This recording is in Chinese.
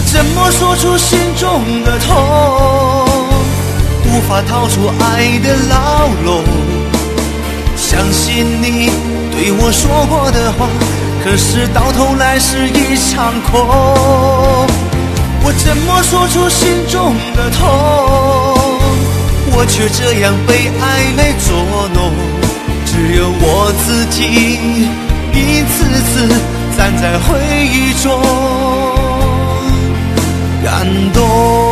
怎么说出心中的痛？无法逃出爱的牢笼。相信你对我说过的话，可是到头来是一场空。我怎么说出心中的痛？我却这样被暧昧捉弄。只有我自己一次次站在回忆中感动。